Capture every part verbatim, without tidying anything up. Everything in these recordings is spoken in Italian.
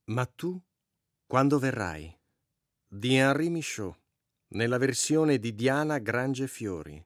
Ma tu, quando verrai? Di Henri Michaud, nella versione di Diana Grange Fiori.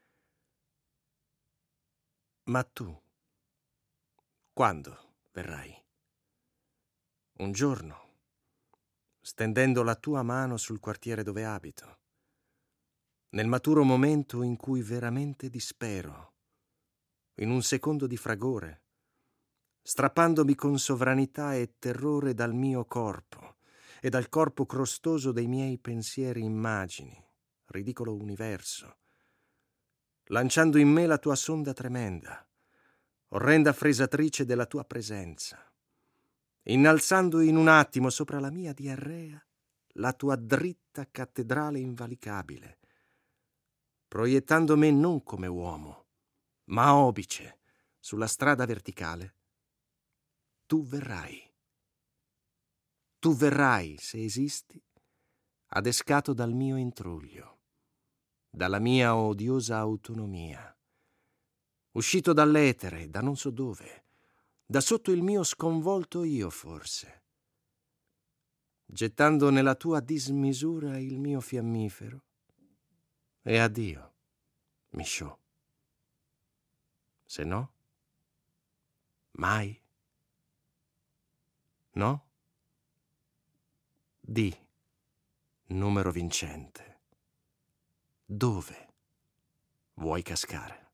Ma tu, quando verrai? Un giorno, stendendo la tua mano sul quartiere dove abito, nel maturo momento in cui veramente dispero, in un secondo di fragore, strappandomi con sovranità e terrore dal mio corpo e dal corpo crostoso dei miei pensieri immagini, ridicolo universo, lanciando in me la tua sonda tremenda, orrenda fresatrice della tua presenza, innalzando in un attimo sopra la mia diarrea la tua dritta cattedrale invalicabile, proiettando me non come uomo, ma obice sulla strada verticale. Tu verrai. Tu verrai, se esisti, adescato dal mio intruglio, dalla mia odiosa autonomia, uscito dall'etere, da non so dove, da sotto il mio sconvolto io forse, gettando nella tua dismisura il mio fiammifero, e addio, Michaud. Se no, mai. No? Di, numero vincente, dove vuoi cascare?